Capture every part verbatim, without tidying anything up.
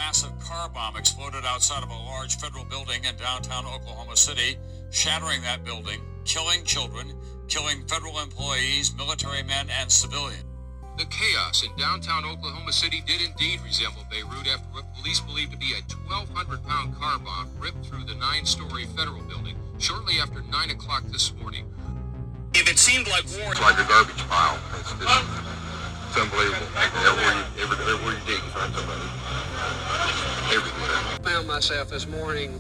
massive car bomb exploded outside of a large federal building in downtown Oklahoma City, shattering that building, killing children, killing federal employees, military men, and civilians. The chaos in downtown Oklahoma City did indeed resemble Beirut after what police believe to be a twelve hundred pound car bomb ripped through the nine-story federal building shortly after nine o'clock this morning. If it seemed like war... It's like a garbage pile. It's, it's, it's unbelievable. Everywhere you, every, everywhere you dig, you find somebody. Everywhere. I found myself this morning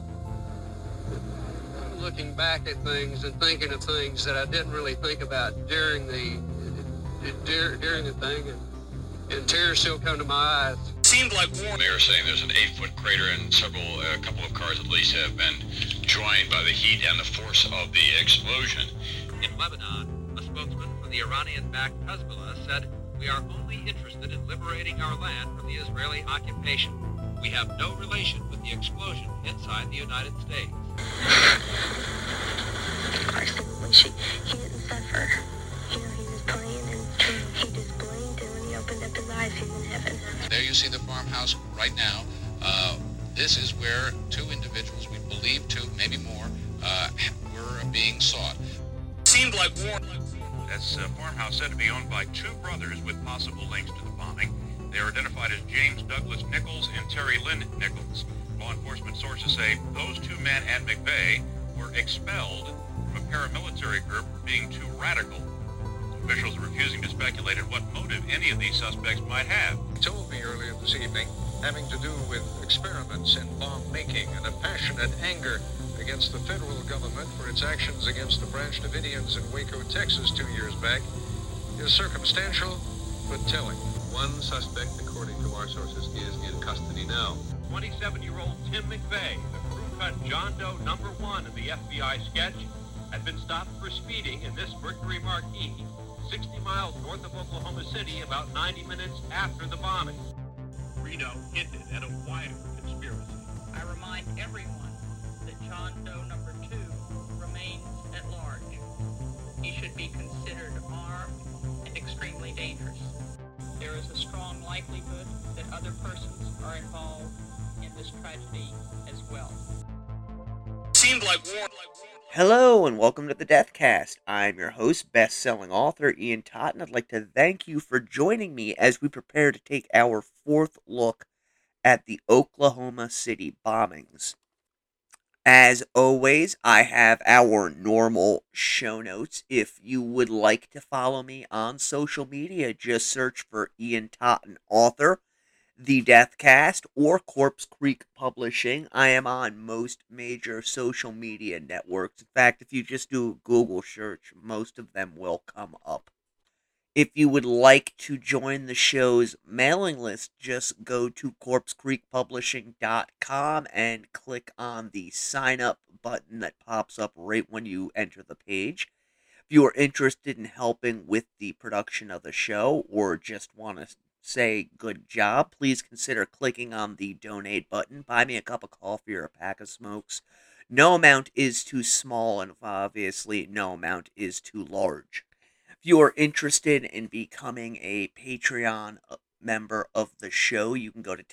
looking back at things and thinking of things that I didn't really think about during the during, during the thing, and, and tears still come to my eyes. Seemed like war. They are saying there's an eight-foot crater, and several, a couple of cars at least, have been joined by the heat and the force of the explosion. In Lebanon, a spokesman for the Iranian-backed Hezbollah said, "We are only interested in liberating our land from the Israeli occupation. We have no relation with the explosion inside the United States." Of course, when she, he didn't suffer. You know, he was playing and he just blinked, and when he opened up his eyes, he was in heaven. There you see the farmhouse right now. Uh, this is where two individuals, we believe two, maybe more, uh, were being sought. Seemed like war. That's a farmhouse said to be owned by two brothers with possible links to the bombing. They are identified as James Douglas Nichols and Terry Lynn Nichols. Law enforcement sources say those two men and McVeigh were expelled from a paramilitary group for being too radical. Officials are refusing to speculate on what motive any of these suspects might have. He told me earlier this evening, having to do with experiments in bomb making and a passionate anger against the federal government for its actions against the Branch Davidians in Waco, Texas two years back, is circumstantial but telling. One suspect, according to our sources, is in custody now. twenty-seven-year-old Tim McVeigh, the crew-cut John Doe number one in the F B I sketch, had been stopped for speeding in this Mercury Marquis, sixty miles north of Oklahoma City, about ninety minutes after the bombing. Reno hinted at a wider conspiracy. I remind everyone that John Doe number two remains at large. He should be considered armed and extremely dangerous. There is a strong likelihood that other persons are involved in this tragedy as well. Seemed like war. Hello and welcome to the Deathcast. I'm your host, best-selling author Ian Totten. I'd like to thank you for joining me as we prepare to take our fourth look at the Oklahoma City bombings. As always, I have our normal show notes. If you would like to follow me on social media, just search for Ian Totten Author, The Deathcast, or Corpse Creek Publishing. I am on most major social media networks. In fact, if you just do a Google search, most of them will come up. If you would like to join the show's mailing list, just go to corpse creek publishing dot com and click on the sign up button that pops up right when you enter the page. If you are interested in helping with the production of the show or just want to say good job, please consider clicking on the donate button. Buy me a cup of coffee or a pack of smokes. No amount is too small, and obviously no amount is too large. If you are interested in becoming a Patreon member of the show, you can go to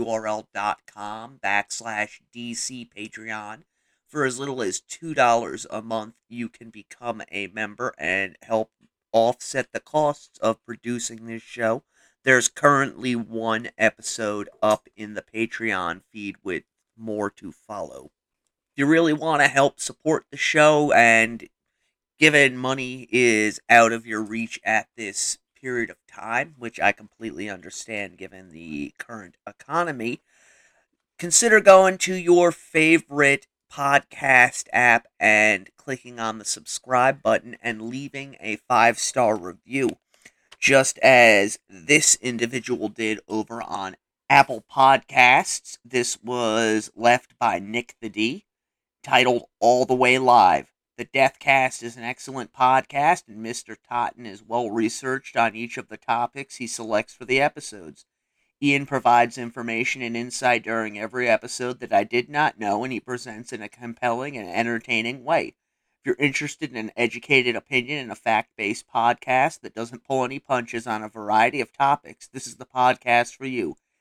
tinyurl.com backslash DC Patreon. For as little as two dollars a month, you can become a member and help offset the costs of producing this show. There's currently one episode up in the Patreon feed with more to follow. If you really want to help support the show, and given money is out of your reach at this period of time, which I completely understand given the current economy, consider going to your favorite podcast app and clicking on the subscribe button and leaving a five-star review, just as this individual did over on Apple Podcasts. This was left by Nick the D, titled All the Way Live. The Deathcast is an excellent podcast, and Mister Totten is well-researched on each of the topics he selects for the episodes. Ian provides information and insight during every episode that I did not know, and he presents in a compelling and entertaining way. If you're interested in an educated opinion and a fact-based podcast that doesn't pull any punches on a variety of topics, this is the podcast for you.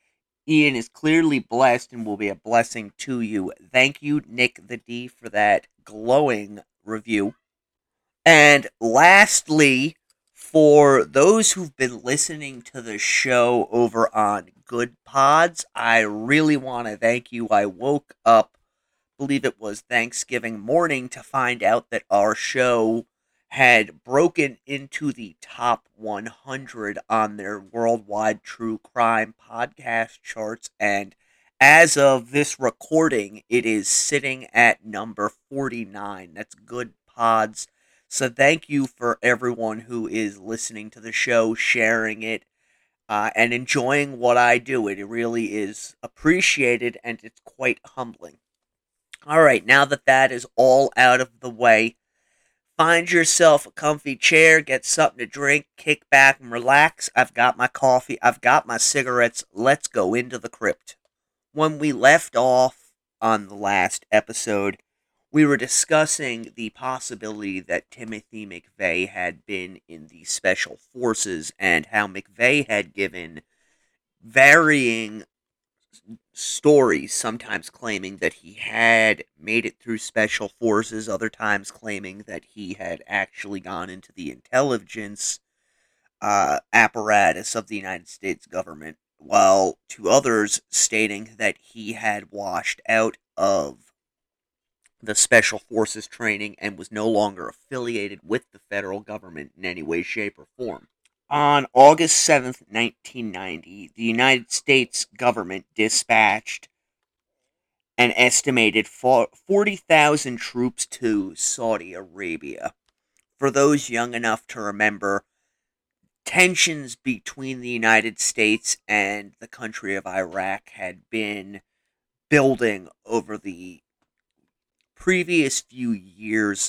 Ian is clearly blessed and will be a blessing to you. Thank you, Nick the D, for that glowing review. And lastly, for those who've been listening to the show over on Good Pods, I really want to thank you. I woke up, I believe it was Thanksgiving morning, to find out that our show had broken into the top one hundred on their worldwide true crime podcast charts, and as of this recording, it is sitting at number forty-nine. That's Good Pods. So thank you for everyone who is listening to the show, sharing it, uh, and enjoying what I do. It really is appreciated, and it's quite humbling. All right, now that that is all out of the way, find yourself a comfy chair, get something to drink, kick back and relax. I've got my coffee, I've got my cigarettes. Let's go into the crypt. When we left off on the last episode, we were discussing the possibility that Timothy McVeigh had been in the Special Forces and how McVeigh had given varying stories, sometimes claiming that he had made it through Special Forces, other times claiming that he had actually gone into the intelligence uh, apparatus of the United States government, while to others stating that he had washed out of the Special Forces training and was no longer affiliated with the federal government in any way, shape, or form. On August seventh, nineteen ninety, the United States government dispatched an estimated forty thousand troops to Saudi Arabia. For those young enough to remember, tensions between the United States and the country of Iraq had been building over the previous few years.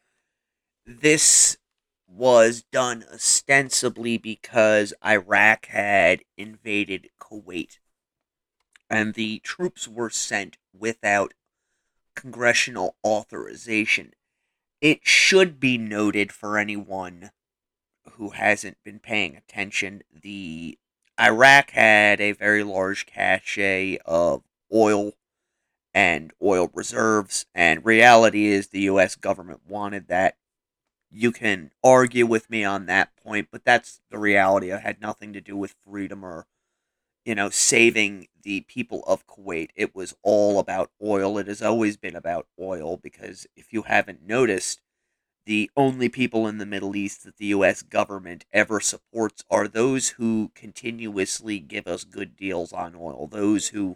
This was done ostensibly because Iraq had invaded Kuwait, and the troops were sent without congressional authorization. It should be noted for anyone who hasn't been paying attention, the Iraq had a very large cache of oil and oil reserves, and reality is the U S government wanted that. You can argue with me on that point, but that's the reality. It had nothing to do with freedom or, you know, saving the people of Kuwait. It was all about oil. It has always been about oil, because if you haven't noticed, the only people in the Middle East that the U S government ever supports are those who continuously give us good deals on oil. Those who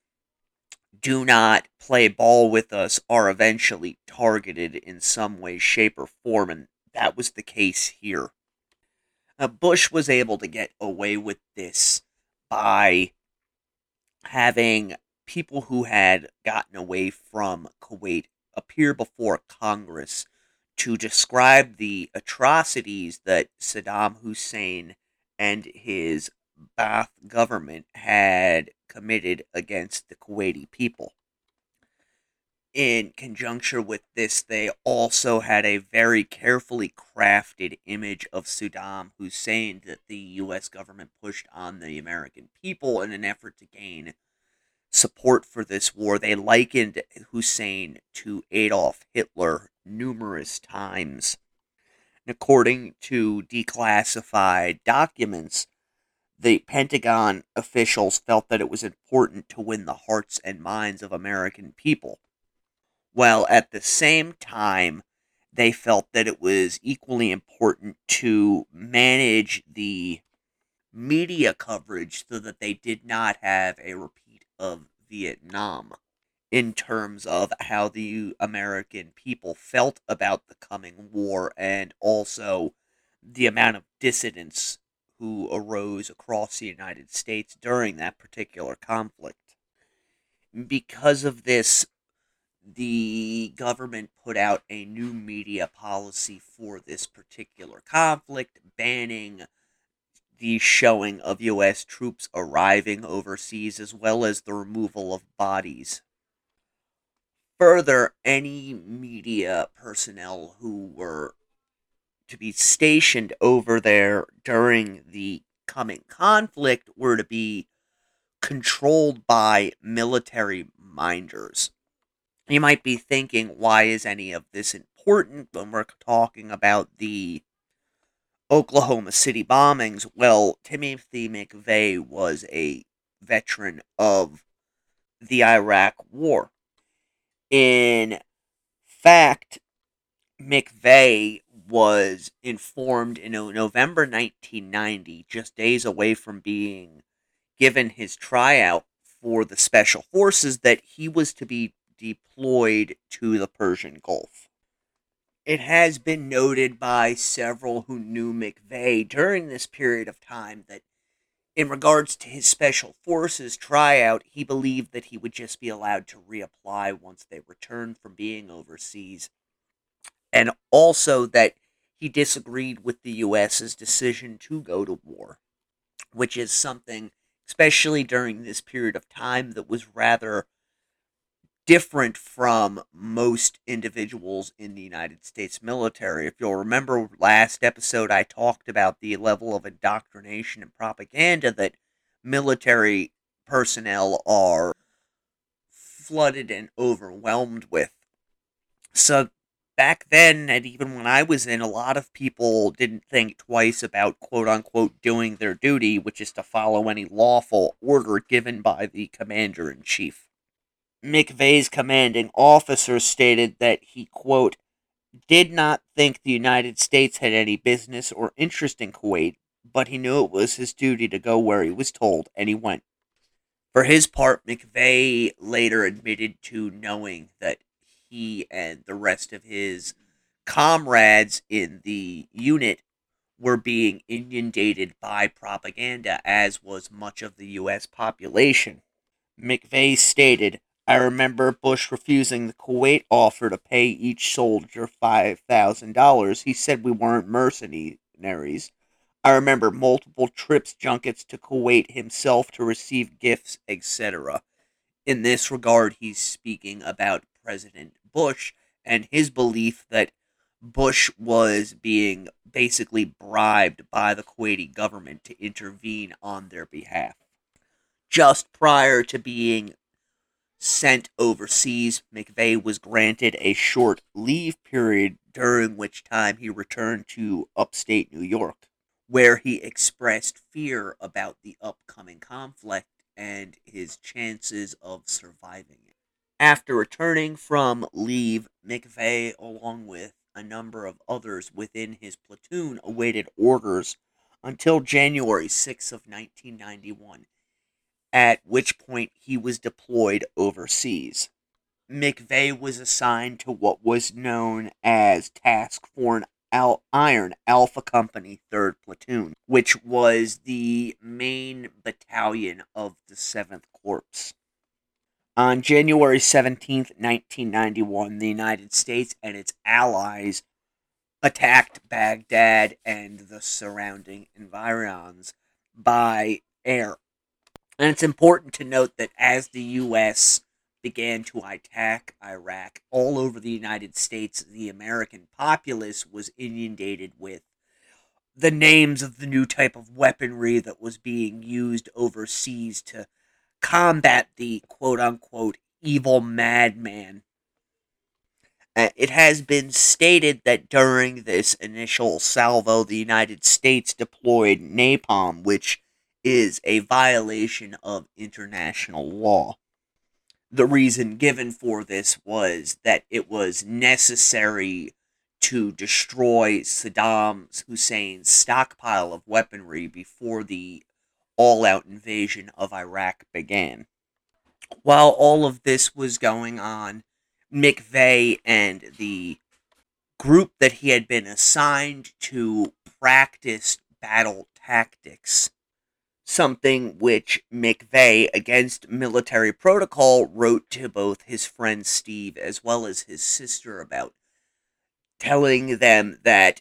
do not play ball with us are eventually targeted in some way, shape, or form, and that was the case here. Uh, Bush was able to get away with this by having people who had gotten away from Kuwait appear before Congress to describe the atrocities that Saddam Hussein and his Ba'ath government had committed against the Kuwaiti people. In conjunction with this, they also had a very carefully crafted image of Saddam Hussein that the U S government pushed on the American people in an effort to gain support for this war. They likened Hussein to Adolf Hitler numerous times. According to declassified documents, the Pentagon officials felt that it was important to win the hearts and minds of American people, while at the same time they felt that it was equally important to manage the media coverage so that they did not have a repeat of Vietnam in terms of how the American people felt about the coming war, and also the amount of dissidents who arose across the United States during that particular conflict. Because of this, the government put out a new media policy for this particular conflict, banning the showing of U S troops arriving overseas, as well as the removal of bodies. Further, any media personnel who were to be stationed over there during the coming conflict were to be controlled by military minders. You might be thinking, why is any of this important when we're talking about the Oklahoma City bombings? Well, Timothy McVeigh was a veteran of the Iraq War. In fact, McVeigh was informed in November nineteen ninety, just days away from being given his tryout for the Special Forces, that he was to be deployed to the Persian Gulf. It has been noted by several who knew McVeigh during this period of time that in regards to his Special Forces tryout, he believed that he would just be allowed to reapply once they returned from being overseas, and also that he disagreed with the U S's decision to go to war, which is something, especially during this period of time, that was rather different from most individuals in the United States military. If you'll remember last episode, I talked about the level of indoctrination and propaganda that military personnel are flooded and overwhelmed with. So back then, and even when I was in, a lot of people didn't think twice about quote-unquote doing their duty, which is to follow any lawful order given by the commander-in-chief. McVeigh's commanding officer stated that he, quote, did not think the United States had any business or interest in Kuwait, but he knew it was his duty to go where he was told, and he went. For his part, McVeigh later admitted to knowing that he and the rest of his comrades in the unit were being inundated by propaganda, as was much of the U S population. McVeigh stated, I remember Bush refusing the Kuwait offer to pay each soldier five thousand dollars. He said we weren't mercenaries. I remember multiple trips junkets to Kuwait himself to receive gifts, et cetera. In this regard, he's speaking about President Bush and his belief that Bush was being basically bribed by the Kuwaiti government to intervene on their behalf. Just prior to being sent overseas, McVeigh was granted a short leave period, during which time he returned to upstate New York, where he expressed fear about the upcoming conflict and his chances of surviving it. After returning from leave, McVeigh, along with a number of others within his platoon, awaited orders until January sixth of nineteen ninety-one. At which point he was deployed overseas. McVeigh was assigned to what was known as Task Force Iron Alpha Company third Platoon, which was the main battalion of the seventh Corps. On January seventeenth, nineteen ninety-one, the United States and its allies attacked Baghdad and the surrounding environs by air. And it's important to note that as the U S began to attack Iraq, all over the United States, the American populace was inundated with the names of the new type of weaponry that was being used overseas to combat the quote-unquote evil madman. Uh, it has been stated that during this initial salvo, the United States deployed napalm, which is a violation of international law. The reason given for this was that it was necessary to destroy Saddam Hussein's stockpile of weaponry before the all-out invasion of Iraq began. While all of this was going on, McVeigh and the group that he had been assigned to practiced battle tactics, something which McVeigh, against military protocol, wrote to both his friend Steve as well as his sister about, telling them that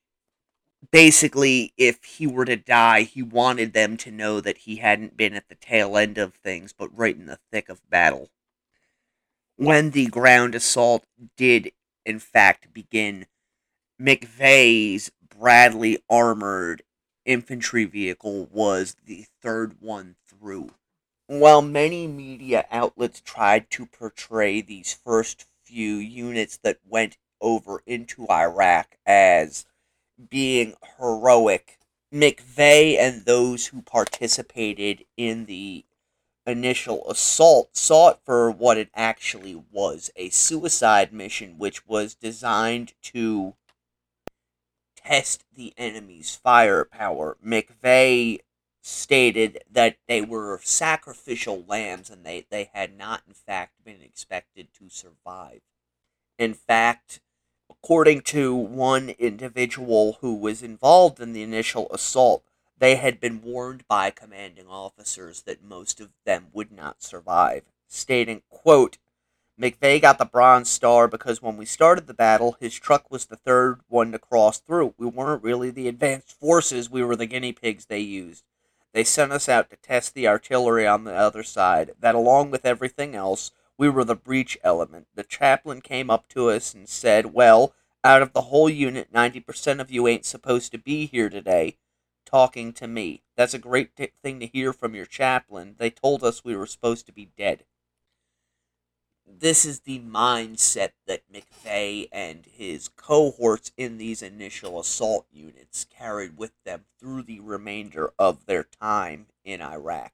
basically if he were to die, he wanted them to know that he hadn't been at the tail end of things, but right in the thick of battle. When the ground assault did, in fact, begin, McVeigh's Bradley armored infantry vehicle was the third one through. While many media outlets tried to portray these first few units that went over into Iraq as being heroic, McVeigh and those who participated in the initial assault saw it for what it actually was, a suicide mission which was designed to test the enemy's firepower. McVeigh stated that they were sacrificial lambs and they, they had not in fact been expected to survive. In fact, according to one individual who was involved in the initial assault, they had been warned by commanding officers that most of them would not survive, stating, quote, McVeigh got the Bronze Star because when we started the battle, his truck was the third one to cross through. We weren't really the advanced forces, we were the guinea pigs they used. They sent us out to test the artillery on the other side. That, along with everything else, we were the breach element. The chaplain came up to us and said, well, out of the whole unit, ninety percent of you ain't supposed to be here today, talking to me. That's a great t- thing to hear from your chaplain. They told us we were supposed to be dead. This is the mindset that McVeigh and his cohorts in these initial assault units carried with them through the remainder of their time in Iraq.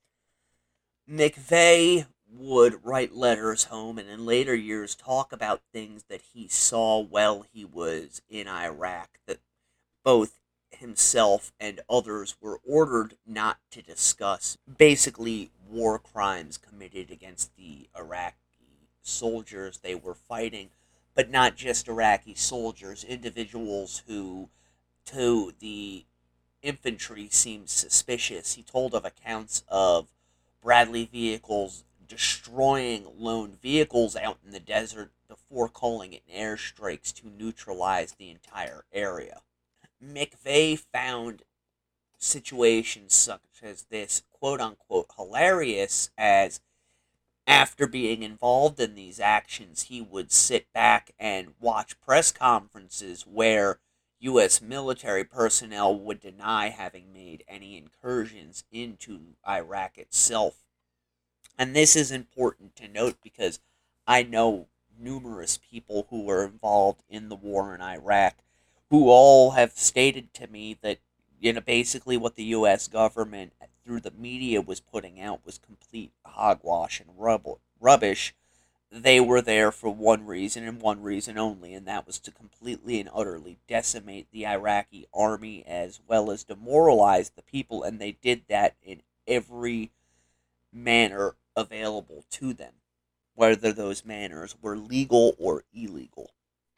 McVeigh would write letters home and in later years talk about things that he saw while he was in Iraq that both himself and others were ordered not to discuss. Basically, war crimes committed against the Iraqi soldiers they were fighting, but not just Iraqi soldiers, individuals who, to the infantry, seemed suspicious. He told of accounts of Bradley vehicles destroying lone vehicles out in the desert before calling in airstrikes to neutralize the entire area. McVeigh found situations such as this quote-unquote hilarious, as after being involved in these actions, he would sit back and watch press conferences where U S military personnel would deny having made any incursions into Iraq itself. And this is important to note because I know numerous people who were involved in the war in Iraq who all have stated to me that, you know, basically what the U S government through the media was putting out was complete hogwash and rub- rubbish. They were there for one reason and one reason only, and that was to completely and utterly decimate the Iraqi army as well as demoralize the people, and they did that in every manner available to them, whether those manners were legal or illegal.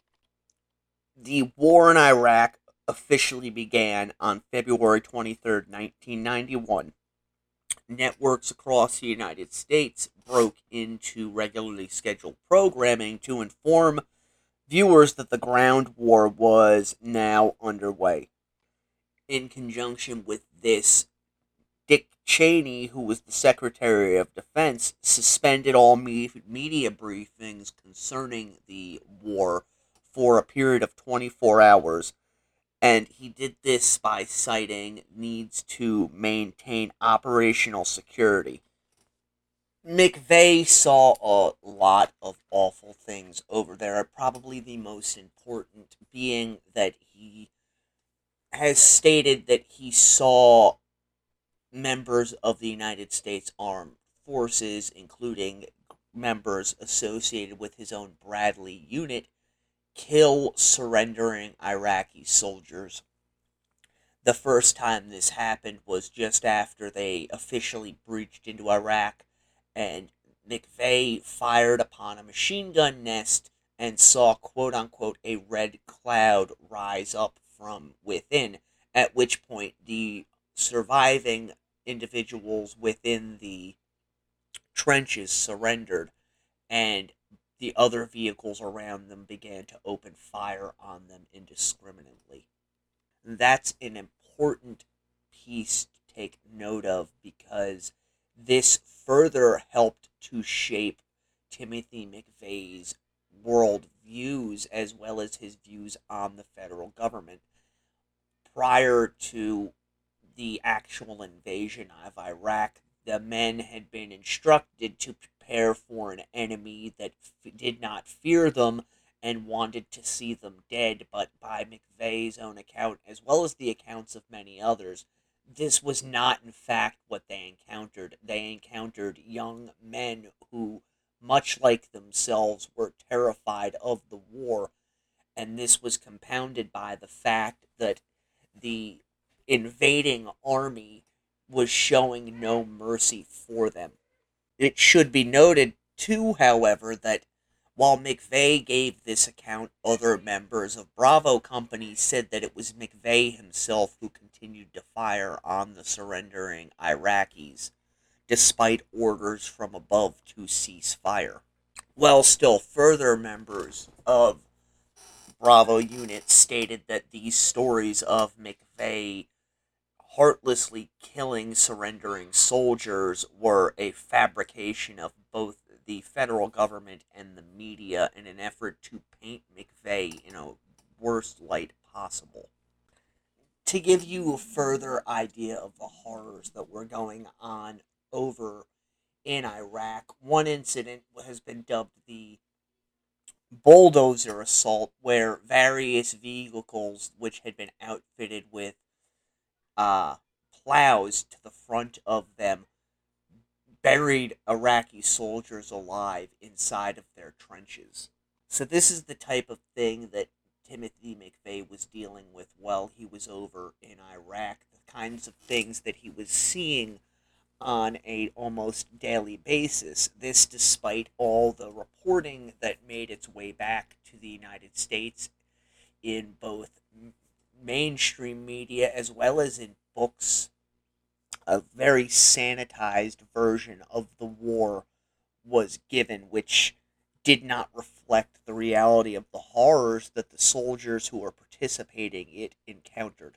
The war in Iraq officially began on February twenty-third, nineteen ninety-one. Networks across the United States broke into regularly scheduled programming to inform viewers that the ground war was now underway. In conjunction with this, Dick Cheney, who was the Secretary of Defense, suspended all me- media briefings concerning the war for a period of twenty-four hours. And he did this by citing needs to maintain operational security. McVeigh saw a lot of awful things over there, probably the most important being that he has stated that he saw members of the United States Armed Forces, including members associated with his own Bradley unit, kill surrendering Iraqi soldiers. The first time this happened was just after they officially breached into Iraq, and McVeigh fired upon a machine gun nest and saw quote-unquote a red cloud rise up from within, at which point the surviving individuals within the trenches surrendered, and the other vehicles around them began to open fire on them indiscriminately. That's an important piece to take note of because this further helped to shape Timothy McVeigh's world views as well as his views on the federal government. Prior to the actual invasion of Iraq, the men had been instructed to prepare for an enemy that f- did not fear them and wanted to see them dead, but by McVeigh's own account, as well as the accounts of many others, this was not in fact what they encountered. They encountered young men who, much like themselves, were terrified of the war, and this was compounded by the fact that the invading army was showing no mercy for them. It should be noted, too, however, that while McVeigh gave this account, other members of Bravo Company said that it was McVeigh himself who continued to fire on the surrendering Iraqis, despite orders from above to cease fire. While still further members of Bravo units stated that these stories of McVeigh heartlessly killing surrendering soldiers were a fabrication of both the federal government and the media in an effort to paint McVeigh in a worst light possible. To give you a further idea of the horrors that were going on over in Iraq, one incident has been dubbed the bulldozer assault, where various vehicles which had been outfitted with uh, plows to the front of them buried Iraqi soldiers alive inside of their trenches. So this is the type of thing that Timothy McVeigh was dealing with while he was over in Iraq, the kinds of things that he was seeing on a almost daily basis. This despite all the reporting that made its way back to the United States in both mainstream media as well as in books. A very sanitized version of the war was given, which did not reflect the reality of the horrors that the soldiers who were participating in it encountered.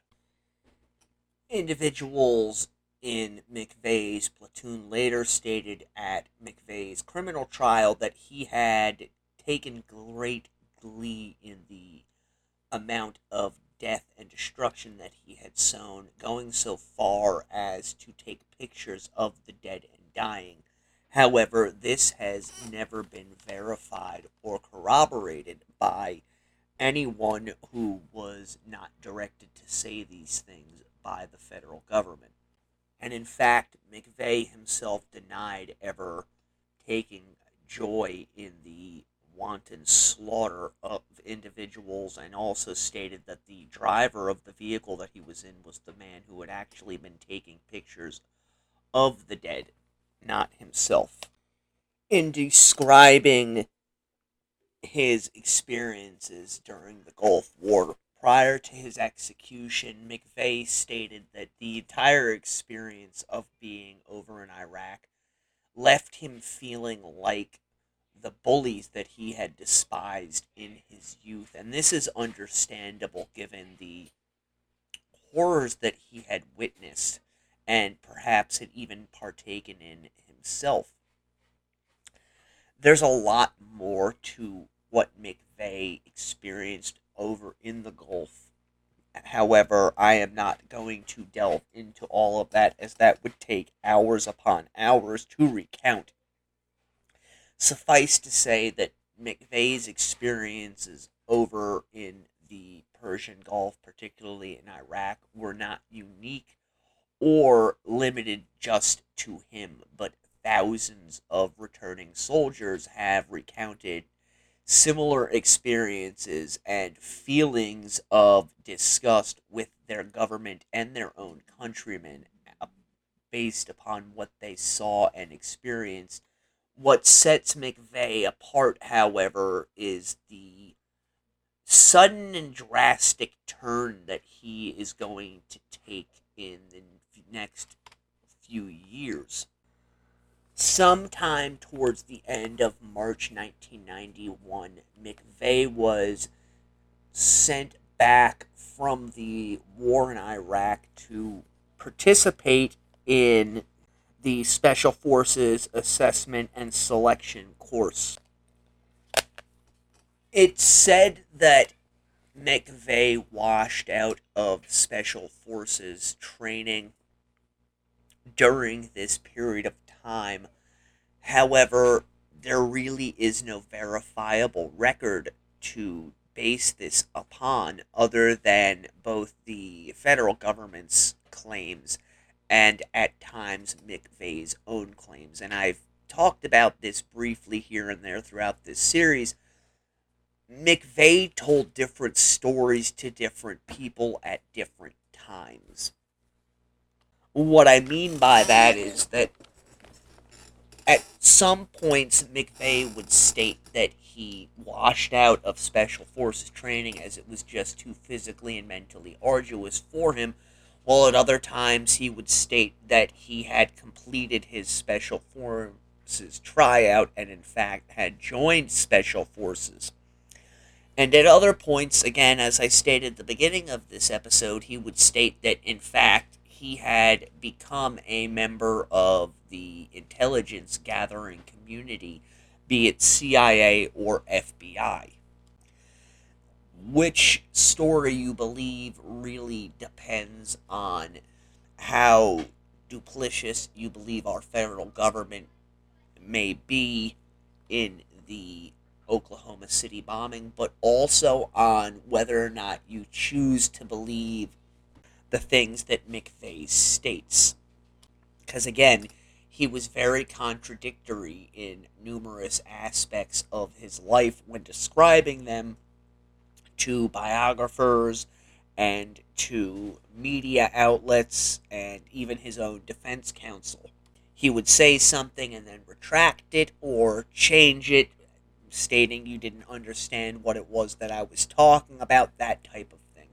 Individuals in McVeigh's platoon later stated at McVeigh's criminal trial that he had taken great glee in the amount of death and destruction that he had sown, going so far as to take pictures of the dead and dying. However, this has never been verified or corroborated by anyone who was not directed to say these things by the federal government. And in fact, McVeigh himself denied ever taking joy in the wanton slaughter of individuals, and also stated that the driver of the vehicle that he was in was the man who had actually been taking pictures of the dead, not himself. In describing his experiences during the Gulf War prior to his execution, McVeigh stated that the entire experience of being over in Iraq left him feeling like the bullies that he had despised in his youth. And this is understandable given the horrors that he had witnessed and perhaps had even partaken in himself. There's a lot more to what McVeigh experienced over in the Gulf. However, I am not going to delve into all of that, as that would take hours upon hours to recount. Suffice to say that McVeigh's experiences over in the Persian Gulf, particularly in Iraq, were not unique or limited just to him, but thousands of returning soldiers have recounted similar experiences and feelings of disgust with their government and their own countrymen based upon what they saw and experienced. What sets McVeigh apart, however, is the sudden and drastic turn that he is going to take in the next few years. Sometime towards the end of March nineteen ninety-one, McVeigh was sent back from the war in Iraq to participate in the Special Forces Assessment and Selection course. It's said that McVeigh washed out of Special Forces training during this period of time. However, there really is no verifiable record to base this upon other than both the federal government's claims and at times McVeigh's own claims. And I've talked about this briefly here and there throughout this series. McVeigh told different stories to different people at different times. What I mean by that is that at some points, McVeigh would state that he washed out of Special Forces training as it was just too physically and mentally arduous for him, while at other times he would state that he had completed his Special Forces tryout and in fact had joined Special Forces. And at other points, again, as I stated at the beginning of this episode, he would state that in fact he had become a member of the intelligence gathering community, be it C I A or F B I. Which story you believe really depends on how duplicitous you believe our federal government may be in the Oklahoma City bombing, but also on whether or not you choose to believe the things that McVeigh states. Because again, he was very contradictory in numerous aspects of his life when describing them to biographers and to media outlets and even his own defense counsel. He would say something and then retract it or change it, stating you didn't understand what it was that I was talking about, that type of thing.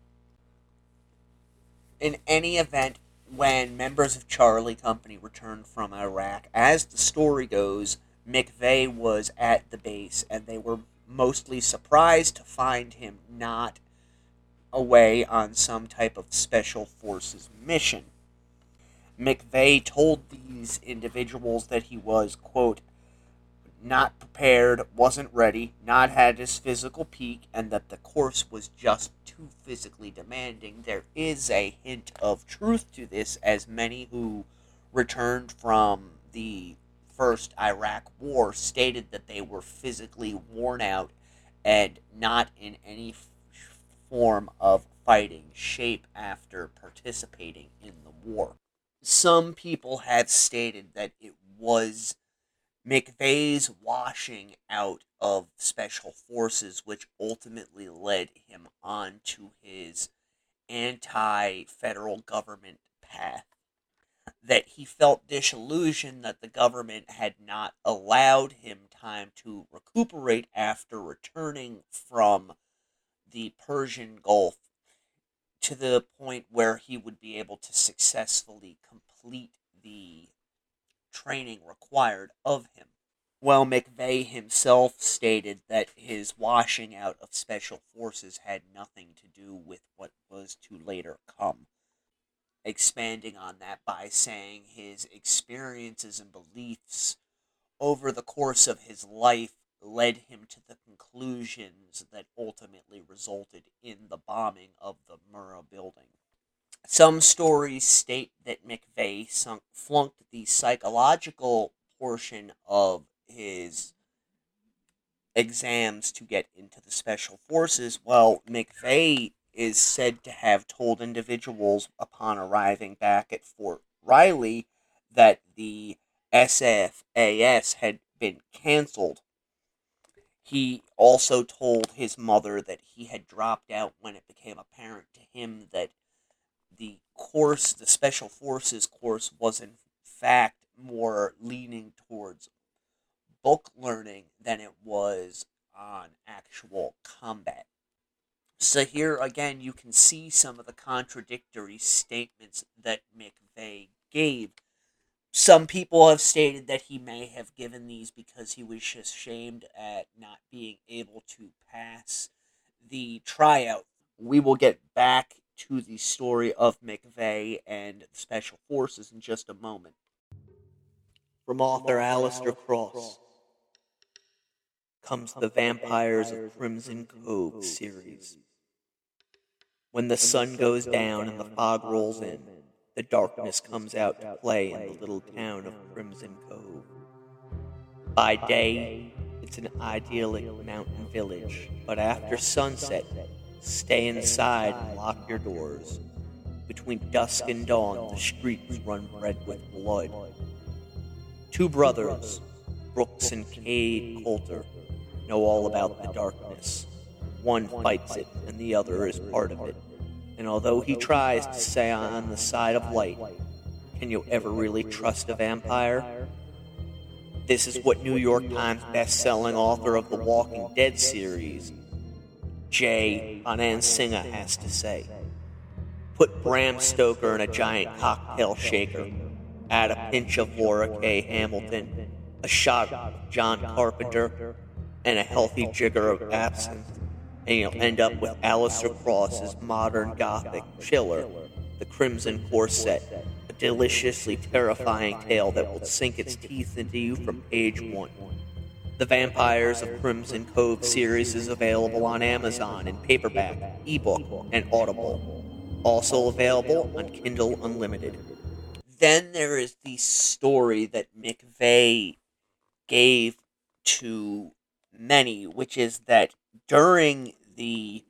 In any event, when members of Charlie Company returned from Iraq, as the story goes, McVeigh was at the base, and they were mostly surprised to find him not away on some type of Special Forces mission. McVeigh told these individuals that he was, quote, not prepared, wasn't ready, not had his physical peak, and that the course was just too physically demanding. There is a hint of truth to this, as many who returned from the first Iraq war stated that they were physically worn out and not in any f- form of fighting shape after participating in the war. Some people have stated that it was McVeigh's washing out of Special Forces which ultimately led him on to his anti-federal government path. That he felt disillusioned that the government had not allowed him time to recuperate after returning from the Persian Gulf to the point where he would be able to successfully complete the training required of him. Well, McVeigh himself stated that his washing out of Special Forces had nothing to do with what was to later come, expanding on that by saying his experiences and beliefs over the course of his life led him to the conclusions that ultimately resulted in the bombing of the Murrah building. Some stories state that McVeigh sunk, flunked the psychological portion of his exams to get into the Special Forces. Well, McVeigh is said to have told individuals upon arriving back at Fort Riley that the S F A S had been canceled. He also told his mother that he had dropped out when it became apparent to him that the course, the Special Forces course, was in fact more leaning towards book learning than it was on actual combat. So here again you can see some of the contradictory statements that McVeigh gave. Some people have stated that he may have given these because he was just ashamed at not being able to pass the tryout. We will get back to the story of McVeigh and the Special Forces in just a moment. From author Alistair Cross comes the Vampires of Crimson Cove series. When the sun goes down and the fog rolls in, the darkness comes out to play in the little town of Crimson Cove. By day, it's an idyllic mountain village, but after sunset, stay inside and lock your doors. Between dusk and dawn, the streets run red with blood. Two brothers, Brooks and Cade Coulter, know all about the darkness. One fights it, and the other is part of it. And although he tries to stay on the side of light, can you ever really trust a vampire? This is what New York Times best-selling author of the Walking Dead series, Jay Bonansinga, has to say. Put Bram Stoker in a giant cocktail shaker, add a pinch of Laura K. Hamilton, a shot of John Carpenter, and a healthy jigger of absinthe, and you'll end up with Alistair Cross's modern gothic chiller, The Crimson Corset, a deliciously terrifying tale that will sink its teeth into you from page one. The Vampires of Crimson Cove series is available on Amazon in paperback, ebook, and Audible. Also available on Kindle Unlimited. Then there is the story that McVeigh gave to many, which is that during the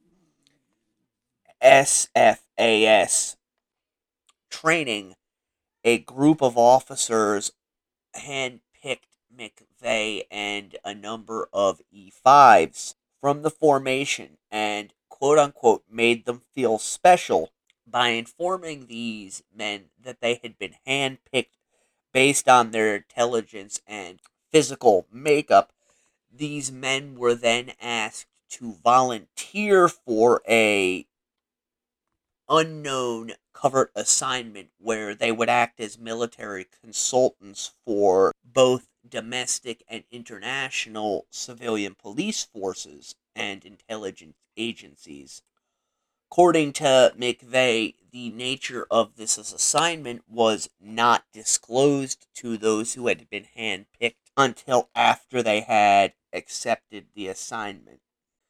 S F A S training, a group of officers handpicked McVeigh and a number of E fives from the formation and quote-unquote made them feel special by informing these men that they had been handpicked based on their intelligence and physical makeup. These men were then asked to volunteer for a unknown covert assignment where they would act as military consultants for both domestic and international civilian police forces and intelligence agencies. According to McVeigh, the nature of this assignment was not disclosed to those who had been handpicked until after they had accepted the assignment.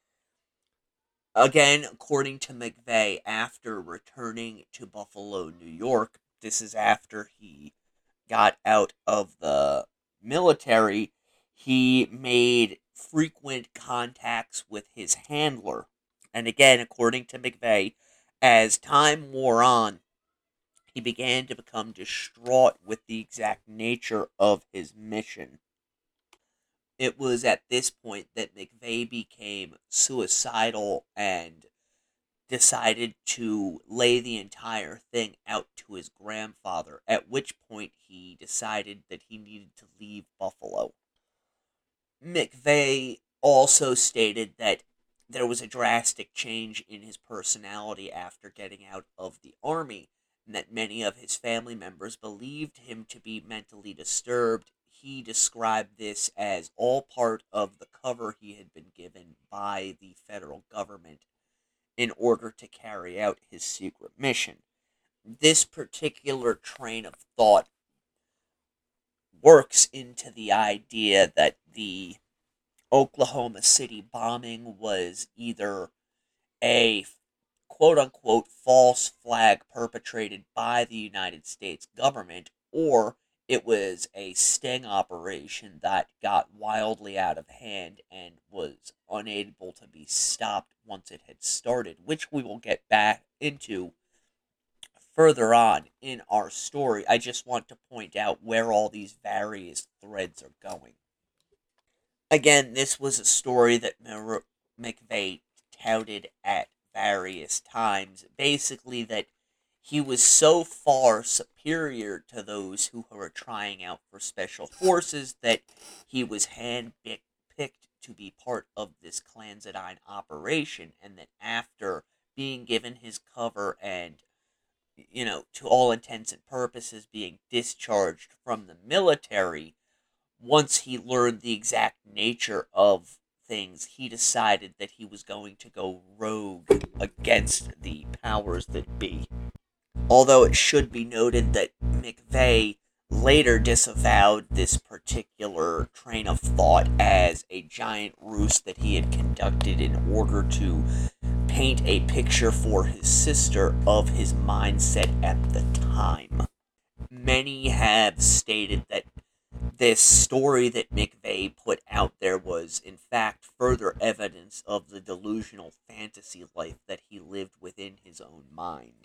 Again, according to McVeigh, after returning to Buffalo, New York, this is after he got out of the military, he made frequent contacts with his handler. And again, according to McVeigh, as time wore on, he began to become distraught with the exact nature of his mission. It was at this point that McVeigh became suicidal and decided to lay the entire thing out to his grandfather, at which point he decided that he needed to leave Buffalo. McVeigh also stated that there was a drastic change in his personality after getting out of the Army, and that many of his family members believed him to be mentally disturbed. He described this as all part of the cover he had been given by the federal government in order to carry out his secret mission. This particular train of thought works into the idea that the Oklahoma City bombing was either a quote-unquote false flag perpetrated by the United States government, or it was a sting operation that got wildly out of hand and was unable to be stopped once it had started, which we will get back into further on in our story. I just want to point out where all these various threads are going. Again, this was a story that McVeigh touted at various times, basically that he was so far superior to those who were trying out for special forces that he was hand-picked to be part of this clandestine operation, and that after being given his cover and, you know, to all intents and purposes being discharged from the military, once he learned the exact nature of things, he decided that he was going to go rogue against the powers that be. Although it should be noted that McVeigh later disavowed this particular train of thought as a giant ruse that he had conducted in order to paint a picture for his sister of his mindset at the time. Many have stated that this story that McVeigh put out there was, in fact, further evidence of the delusional fantasy life that he lived within his own mind.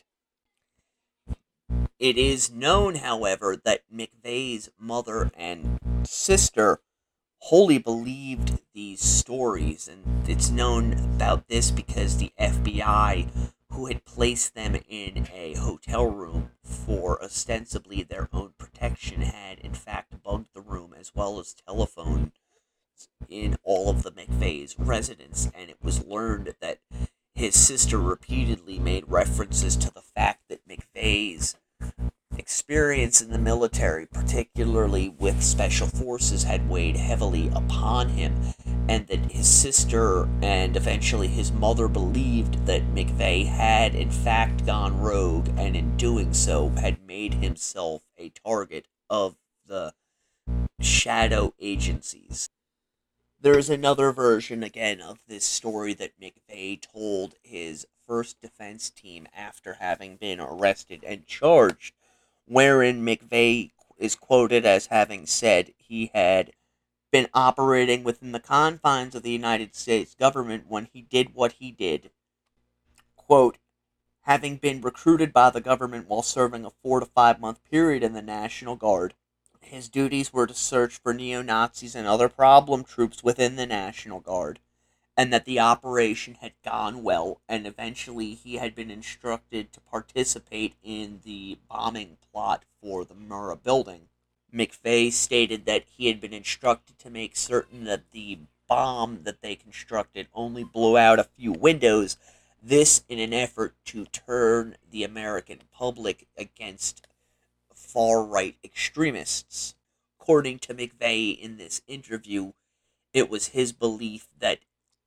It is known, however, that McVeigh's mother and sister wholly believed these stories, and it's known about this because the F B I, who had placed them in a hotel room for ostensibly their own protection, had in fact bugged the room as well as telephoned in all of the McVeigh's residents, and it was learned that his sister repeatedly made references to the fact that McVeigh's experience in the military, particularly with special forces, had weighed heavily upon him, and that his sister and eventually his mother believed that McVeigh had in fact gone rogue, and in doing so had made himself a target of the shadow agencies. There is another version, again, of this story that McVeigh told his first defense team after having been arrested and charged, wherein McVeigh is quoted as having said he had been operating within the confines of the United States government when he did what he did. Quote, having been recruited by the government while serving a four to five month period in the National Guard, his duties were to search for neo-Nazis and other problem troops within the National Guard, and that the operation had gone well, and eventually he had been instructed to participate in the bombing plot for the Murrah building. McVeigh stated that he had been instructed to make certain that the bomb that they constructed only blew out a few windows, this in an effort to turn the American public against far-right extremists. According to McVeigh in this interview, it was his belief that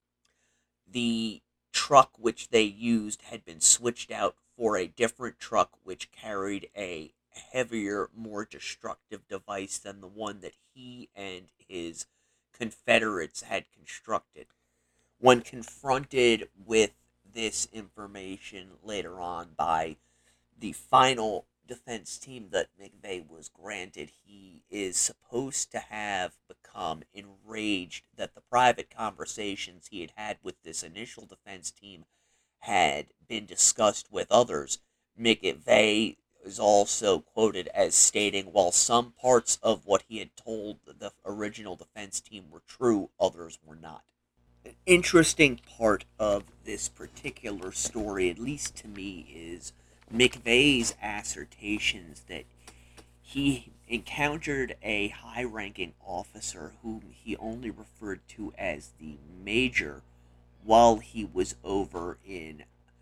the truck which they used had been switched out for a different truck which carried a heavier, more destructive device than the one that he and his Confederates had constructed. When confronted with this information later on by the final defense team that McVeigh was granted, he is supposed to have become enraged that the private conversations he had had with this initial defense team had been discussed with others. McVeigh is also quoted as stating, while some parts of what he had told the original defense team were true, others were not. An interesting part of this particular story, at least to me, is McVeigh's assertions that he encountered a high-ranking officer whom he only referred to as the Major while he was over in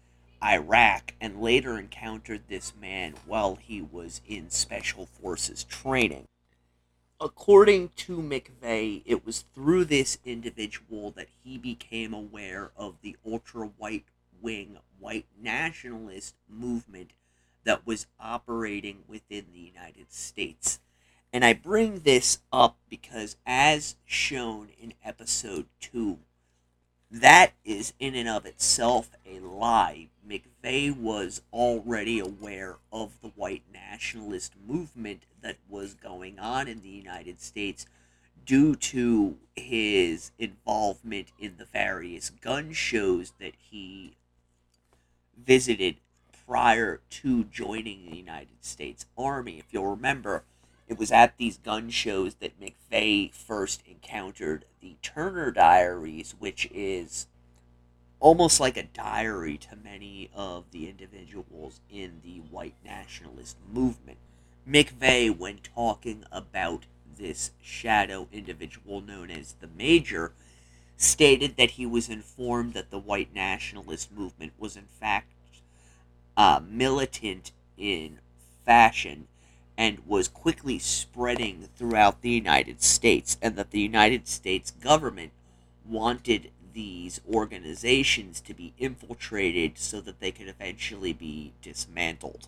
Iraq, and later encountered this man while he was in Special Forces training. According to McVeigh, it was through this individual that he became aware of the ultra-white wing white nationalist movement that was operating within the United States. And I bring this up because, as shown in episode two, that is in and of itself a lie. McVeigh was already aware of the white nationalist movement that was going on in the United States due to his involvement in the various gun shows that he visited prior to joining the United States Army. If you'll remember, it was at these gun shows that McVeigh first encountered the Turner Diaries, which is almost like a diary to many of the individuals in the white nationalist movement. McVeigh, when talking about this shadow individual known as the Major, stated that he was informed that the white nationalist movement was in fact uh, militant in fashion and was quickly spreading throughout the United States, and that the United States government wanted these organizations to be infiltrated so that they could eventually be dismantled.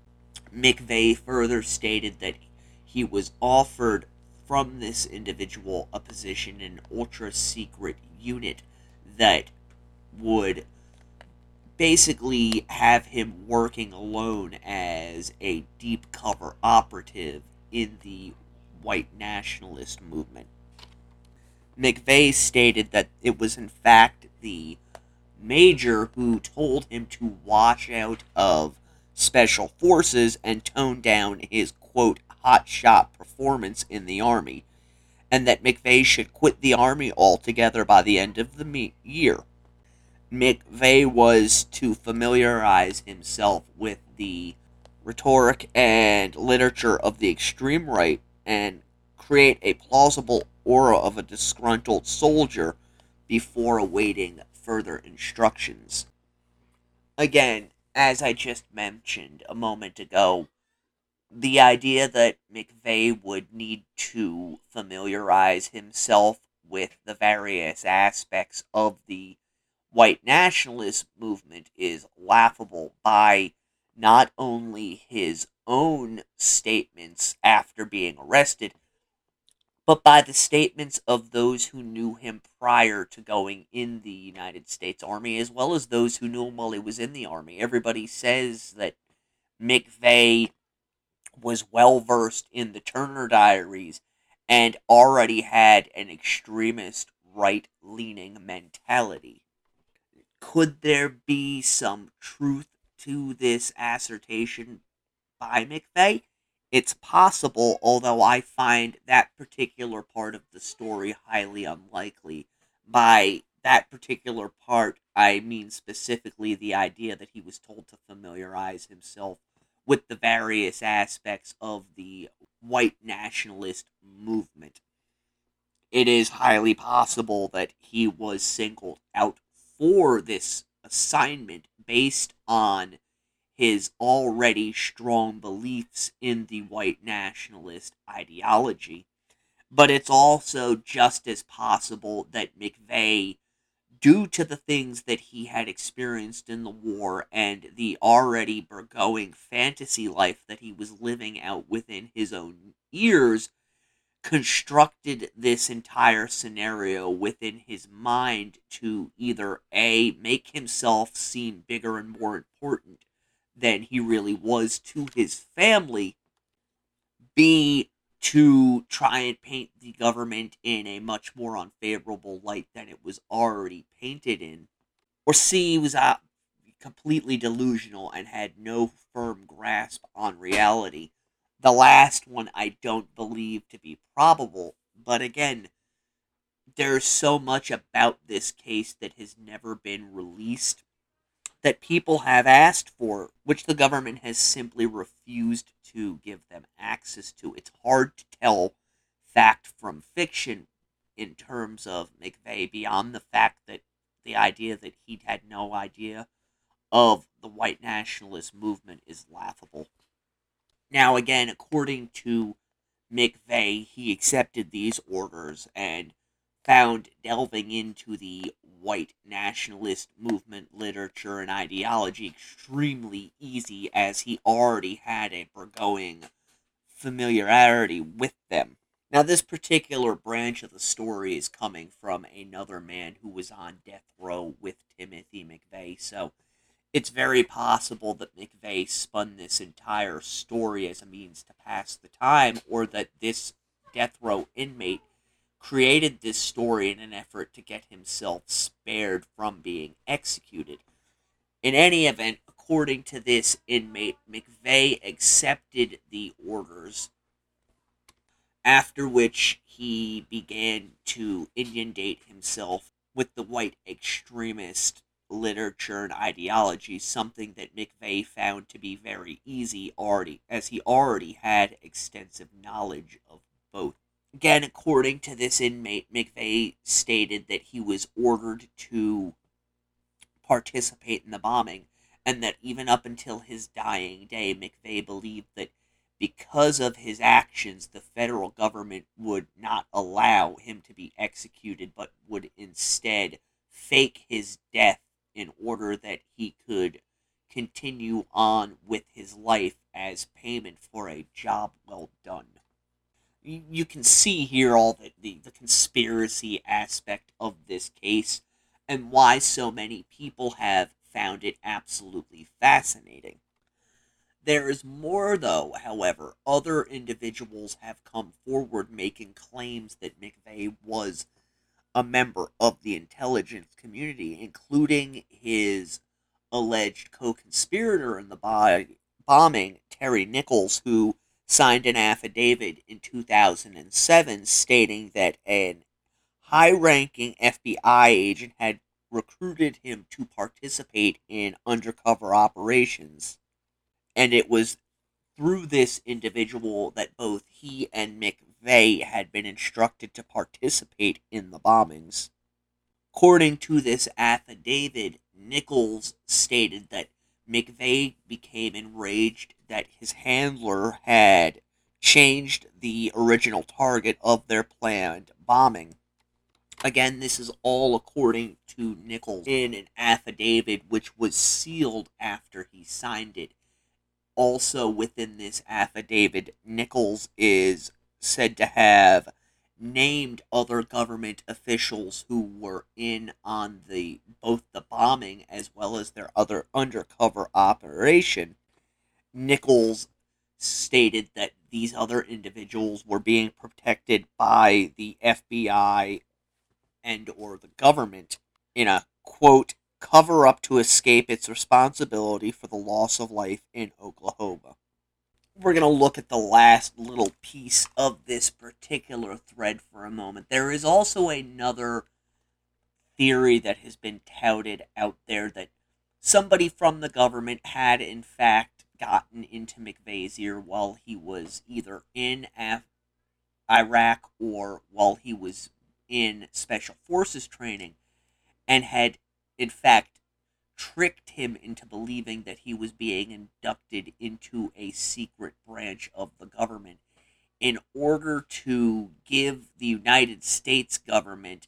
McVeigh further stated that he was offered from this individual a position in an ultra-secret unit that would basically have him working alone as a deep cover operative in the white nationalist movement. McVeigh stated that it was in fact the major who told him to wash out of special forces and tone down his, quote, hotshot performance in the Army, and that McVeigh should quit the Army altogether by the end of the me- year. McVeigh was to familiarize himself with the rhetoric and literature of the extreme right and create a plausible aura of a disgruntled soldier before awaiting further instructions. Again, as I just mentioned a moment ago, the idea that McVeigh would need to familiarize himself with the various aspects of the white nationalist movement is laughable by not only his own statements after being arrested, but by the statements of those who knew him prior to going in the United States Army, as well as those who knew him while he was in the Army. Everybody says that McVeigh was well-versed in the Turner Diaries and already had an extremist right-leaning mentality. Could there be some truth to this assertion by McVeigh? It's possible, although I find that particular part of the story highly unlikely. By that particular part, I mean specifically the idea that he was told to familiarize himself with the various aspects of the white nationalist movement. It is highly possible that he was singled out for this assignment based on his already strong beliefs in the white nationalist ideology. But it's also just as possible that McVeigh, due to the things that he had experienced in the war and the already burgeoning fantasy life that he was living out within his own ears, constructed this entire scenario within his mind to either A, make himself seem bigger and more important than he really was to his family, B, to try and paint the government in a much more unfavorable light than it was already painted in, or C, he was uh, completely delusional and had no firm grasp on reality. The last one I don't believe to be probable, but again, there's so much about this case that has never been released that people have asked for, which the government has simply refused to give them access to. It's hard to tell fact from fiction in terms of McVeigh, beyond the fact that the idea that he'd had no idea of the white nationalist movement is laughable. Now, again, according to McVeigh, he accepted these orders and found delving into the white nationalist movement literature and ideology extremely easy, as he already had a burgeoning familiarity with them. Now, this particular branch of the story is coming from another man who was on death row with Timothy McVeigh, so it's very possible that McVeigh spun this entire story as a means to pass the time, or that this death row inmate created this story in an effort to get himself spared from being executed. In any event, according to this inmate, McVeigh accepted the orders, after which he began to inundate himself with the white extremist literature and ideology, something that McVeigh found to be very easy already, as he already had extensive knowledge of both. Again, according to this inmate, McVeigh stated that he was ordered to participate in the bombing, and that even up until his dying day, McVeigh believed that because of his actions, the federal government would not allow him to be executed, but would instead fake his death in order that he could continue on with his life as payment for a job well done. You can see here all the, the, the conspiracy aspect of this case, and why so many people have found it absolutely fascinating. There is more, though, however. Other individuals have come forward making claims that McVeigh was a member of the intelligence community, including his alleged co-conspirator in the bo- bombing, Terry Nichols, who signed an affidavit in two thousand seven stating that an high-ranking F B I agent had recruited him to participate in undercover operations. And it was through this individual that both he and McVeigh had been instructed to participate in the bombings. According to this affidavit, Nichols stated that McVeigh became enraged that his handler had changed the original target of their planned bombing. Again, this is all according to Nichols in an affidavit which was sealed after he signed it. Also within this affidavit, Nichols is said to have named other government officials who were in on the both the bombing as well as their other undercover operation. Nichols stated that these other individuals were being protected by the F B I and or the government in a, quote, cover up to escape its responsibility for the loss of life in Oklahoma. We're going to look at the last little piece of this particular thread for a moment. There is also another theory that has been touted out there that somebody from the government had in fact gotten into McVeigh's ear while he was either in Af- Iraq or while he was in Special Forces training and had in fact tricked him into believing that he was being inducted into a secret branch of the government in order to give the United States government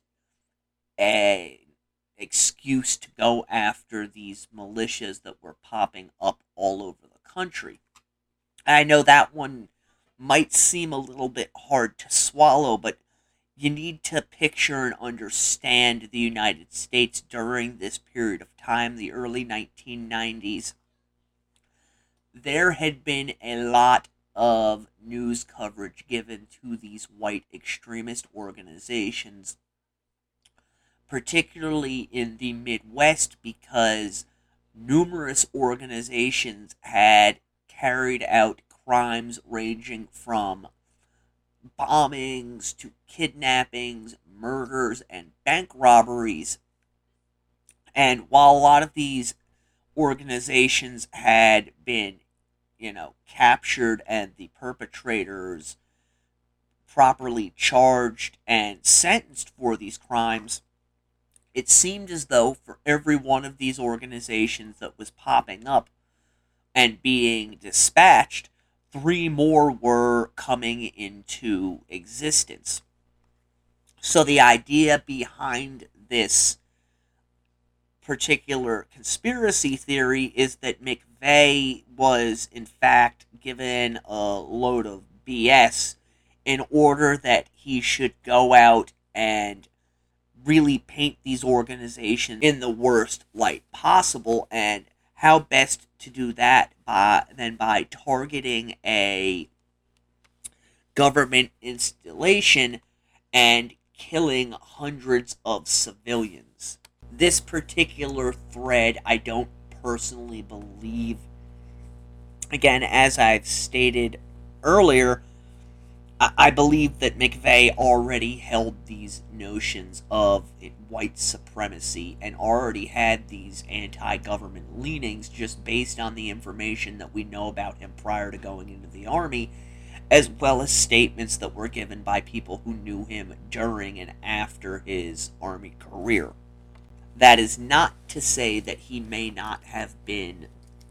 an excuse to go after these militias that were popping up all over the country. I know that one might seem a little bit hard to swallow, but you need to picture and understand the United States during this period of time, the early nineteen nineties. There had been a lot of news coverage given to these white extremist organizations, particularly in the Midwest, because numerous organizations had carried out crimes ranging from bombings to kidnappings, murders, and bank robberies. And while a lot of these organizations had been, you know, captured and the perpetrators properly charged and sentenced for these crimes, it seemed as though for every one of these organizations that was popping up and being dispatched, three more were coming into existence. So the idea behind this particular conspiracy theory is that McVeigh was in fact given a load of B S in order that he should go out and really paint these organizations in the worst light possible. And how best to do that by, than by targeting a government installation and killing hundreds of civilians. This particular thread, I don't personally believe. Again, as I've stated earlier, I believe that McVeigh already held these notions of white supremacy and already had these anti-government leanings just based on the information that we know about him prior to going into the Army, as well as statements that were given by people who knew him during and after his Army career. That is not to say that he may not have been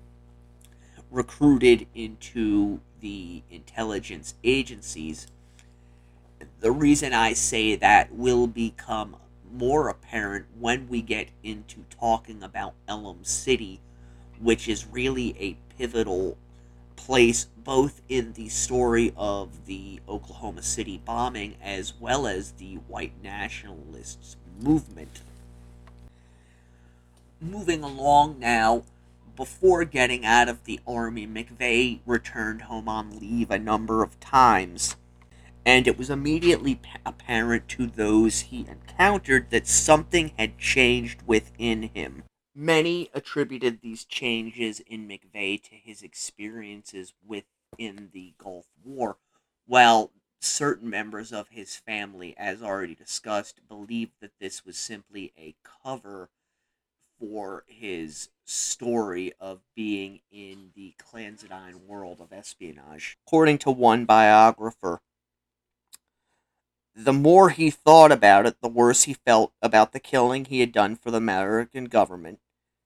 recruited into the intelligence agencies. The reason I say that will become more apparent when we get into talking about Elm City, which is really a pivotal place both in the story of the Oklahoma City bombing as well as the white nationalists movement. Moving along now, before getting out of the Army, McVeigh returned home on leave a number of times, and it was immediately p- apparent to those he encountered that something had changed within him. Many attributed these changes in McVeigh to his experiences within the Gulf War, while certain members of his family, as already discussed, believed that this was simply a cover for his story of being in the clandestine world of espionage. According to one biographer, the more he thought about it, the worse he felt about the killing he had done for the American government.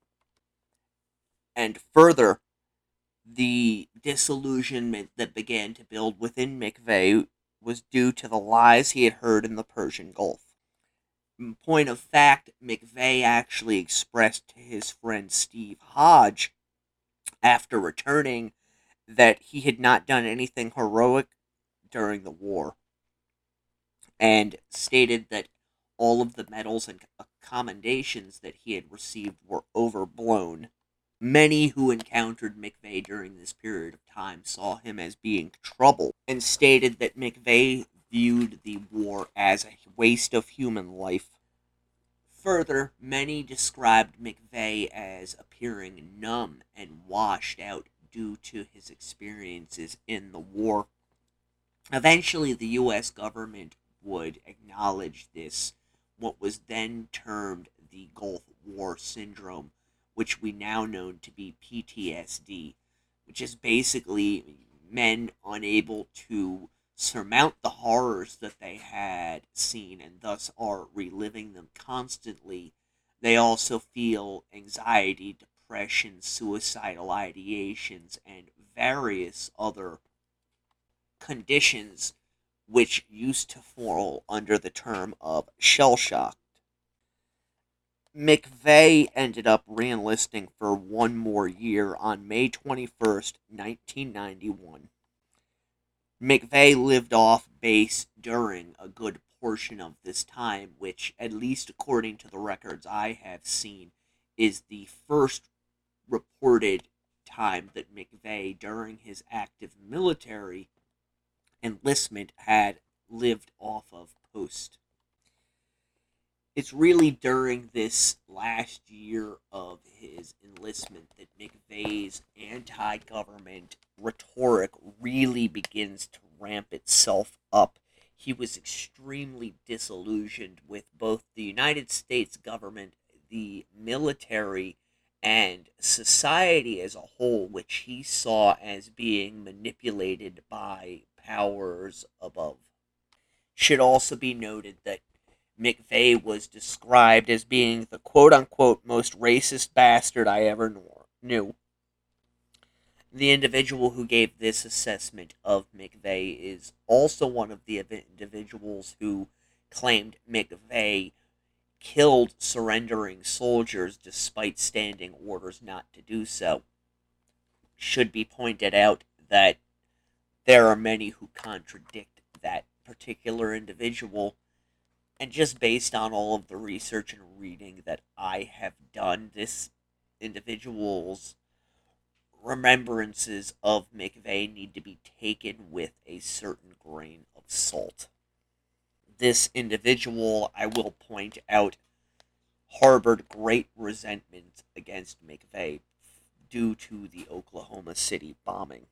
And further, the disillusionment that began to build within McVeigh was due to the lies he had heard in the Persian Gulf. In point of fact, McVeigh actually expressed to his friend Steve Hodge, after returning, that he had not done anything heroic during the war, and stated that all of the medals and commendations that he had received were overblown. Many who encountered McVeigh during this period of time saw him as being trouble, and stated that McVeigh viewed the war as a waste of human life. Further, many described McVeigh as appearing numb and washed out due to his experiences in the war. Eventually, the U S government would acknowledge this, what was then termed the Gulf War Syndrome, which we now know to be P T S D, which is basically men unable to surmount the horrors that they had seen and thus are reliving them constantly. They also feel anxiety, depression, suicidal ideations, and various other conditions which used to fall under the term of shell-shocked. McVeigh ended up re-enlisting for one more year on May twenty-first, nineteen ninety-one. McVeigh lived off base during a good portion of this time, which, at least according to the records I have seen, is the first reported time that McVeigh, during his active military enlistment, had lived off of post. It's really during this last year of his enlistment that McVeigh's anti-government rhetoric really begins to ramp itself up. He was extremely disillusioned with both the United States government, the military, and society as a whole, which he saw as being manipulated by powers above. Should also be noted that McVeigh was described as being the quote-unquote most racist bastard I ever knew. The individual who gave this assessment of McVeigh is also one of the individuals who claimed McVeigh killed surrendering soldiers despite standing orders not to do so. Should be pointed out that there are many who contradict that particular individual, and just based on all of the research and reading that I have done, this individual's remembrances of McVeigh need to be taken with a certain grain of salt. This individual, I will point out, harbored great resentment against McVeigh due to the Oklahoma City bombing.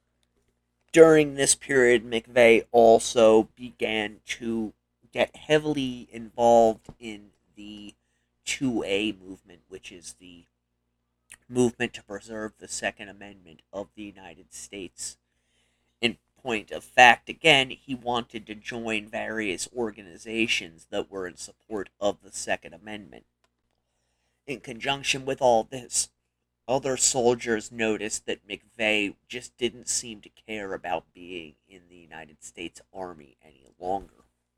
During this period, McVeigh also began to get heavily involved in the two A movement, which is the movement to preserve the Second Amendment of the United States. In point of fact, again, he wanted to join various organizations that were in support of the Second Amendment. In conjunction with all this, other soldiers noticed that McVeigh just didn't seem to care about being in the United States Army any longer.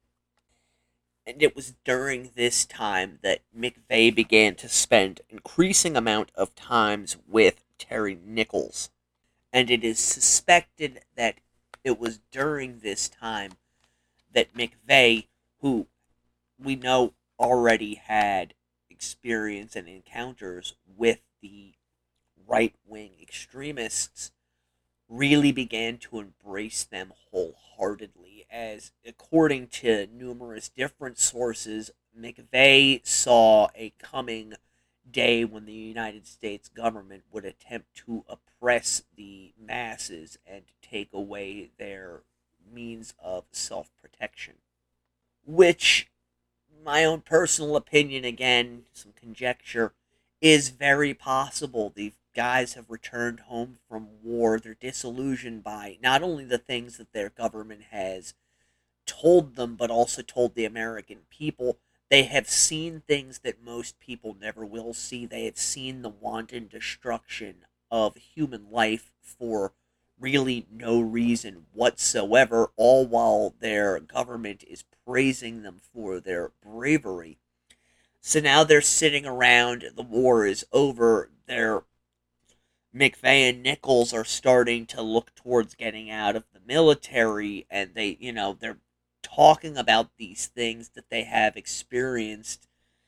And it was during this time that McVeigh began to spend increasing amount of times with Terry Nichols. And it is suspected that it was during this time that McVeigh, who we know already had experience and encounters with the right-wing extremists really began to embrace them wholeheartedly, as according to numerous different sources, McVeigh saw a coming day when the United States government would attempt to oppress the masses and take away their means of self-protection. Which, my own personal opinion, again, some conjecture, is very possible. The guys have returned home from war. They're disillusioned by not only the things that their government has told them, but also told the American people. They have seen things that most people never will see. They have seen the wanton destruction of human life for really no reason whatsoever, all while their government is praising them for their bravery. So now they're sitting around, the war is over, they're McVeigh and Nichols are starting to look towards getting out of the military, and they, you know, they're talking about these things that they have experienced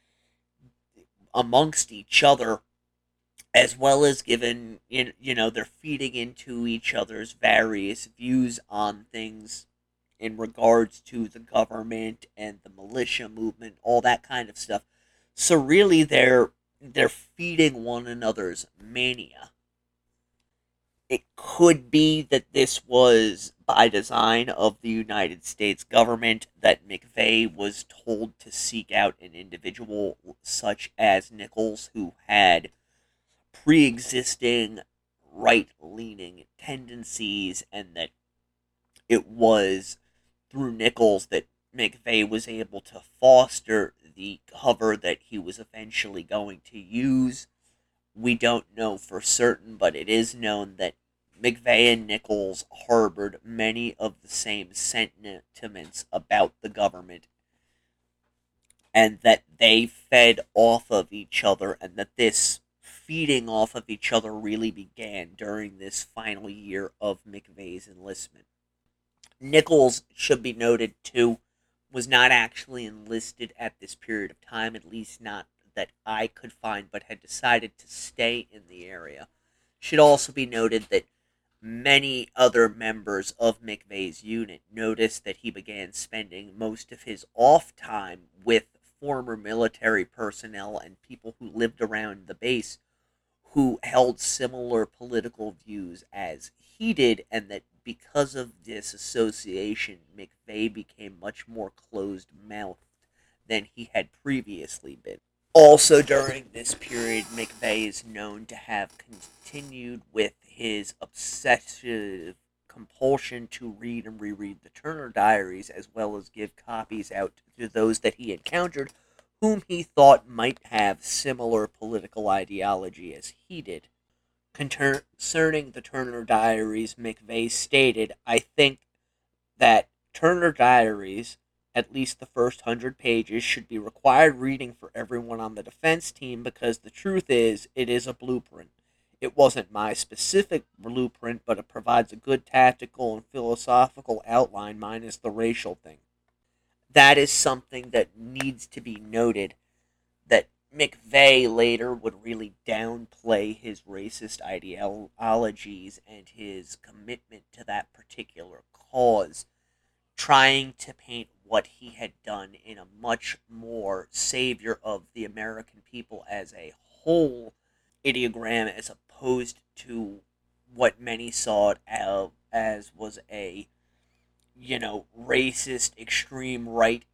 amongst each other, as well as given, you know, they're feeding into each other's various views on things in regards to the government and the militia movement, all that kind of stuff. So really, they're they're feeding one another's mania. It could be that this was by design of the United States government, that McVeigh was told to seek out an individual such as Nichols, who had pre-existing right-leaning tendencies, and that it was through Nichols that McVeigh was able to foster the cover that he was eventually going to use. We don't know for certain, but it is known that McVeigh and Nichols harbored many of the same sentiments about the government, and that they fed off of each other, and that this feeding off of each other really began during this final year of McVeigh's enlistment. Nichols, should be noted too, was not actually enlisted at this period of time, at least not that I could find, but had decided to stay in the area. Should also be noted that many other members of McVeigh's unit noticed that he began spending most of his off time with former military personnel and people who lived around the base who held similar political views as he did, and that because of this association, McVeigh became much more closed-mouthed than he had previously been. Also, during this period, McVeigh is known to have continued with his obsessive compulsion to read and reread the Turner Diaries, as well as give copies out to those that he encountered whom he thought might have similar political ideology as he did. Concerning the Turner Diaries, McVeigh stated, "I think that Turner Diaries, at least the first hundred pages, should be required reading for everyone on the defense team, because the truth is, it is a blueprint. It wasn't my specific blueprint, but it provides a good tactical and philosophical outline minus the racial thing." That is something that needs to be noted, that McVeigh later would really downplay his racist ideologies and his commitment to that particular cause, trying to paint what he had done in a much more savior of the American people as a whole ideogram, as opposed to what many saw it as was a, you know, racist, extreme right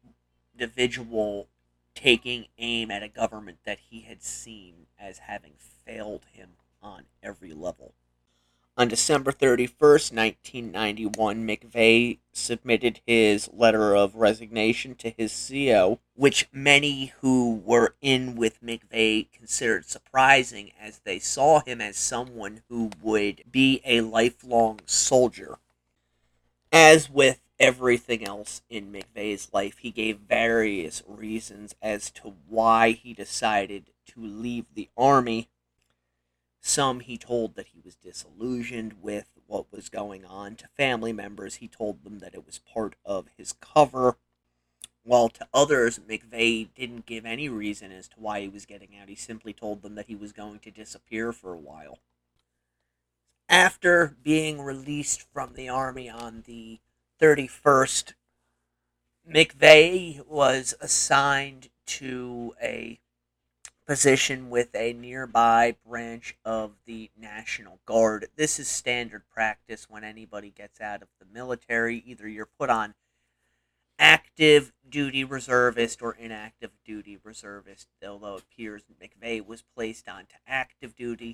individual taking aim at a government that he had seen as having failed him on every level. On December thirty-first, nineteen ninety-one, McVeigh submitted his letter of resignation to his C O, which many who were in with McVeigh considered surprising, as they saw him as someone who would be a lifelong soldier. As with everything else in McVeigh's life, he gave various reasons as to why he decided to leave the Army. Some he told that he was disillusioned with what was going on. To family members, he told them that it was part of his cover. while to others, McVeigh didn't give any reason as to why he was getting out. He simply told them that he was going to disappear for a while. After being released from the Army on the thirty-first, McVeigh was assigned to a position with a nearby branch of the National Guard. This is standard practice when anybody gets out of the military. Either you're put on active duty reservist or inactive duty reservist, although it appears McVeigh was placed onto active duty.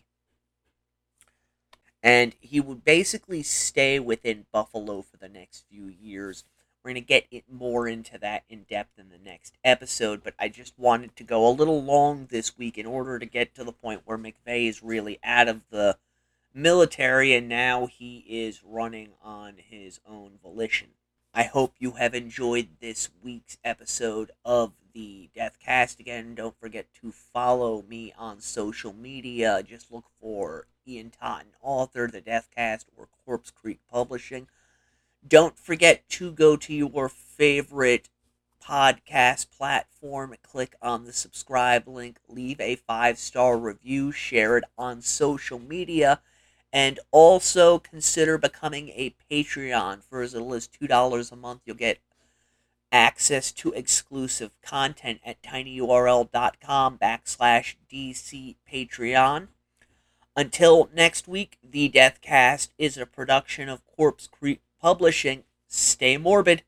And he would basically stay within Buffalo for the next few years. We're going to get it more into that in depth in the next episode, but I just wanted to go a little long this week in order to get to the point where McVeigh is really out of the military and now he is running on his own volition. I hope you have enjoyed this week's episode of the Deathcast. Again, don't forget to follow me on social media. Just look for Ian Totten, author, the Deathcast, or Corpse Creek Publishing. Don't forget to go to your favorite podcast platform, click on the subscribe link, leave a five-star review, share it on social media, and also consider becoming a Patreon. For as little as two dollars a month, you'll get access to exclusive content at tinyurl.com backslash DC Patreon. Until next week, the Deathcast is a production of Corpse Creek Publishing. Stay morbid.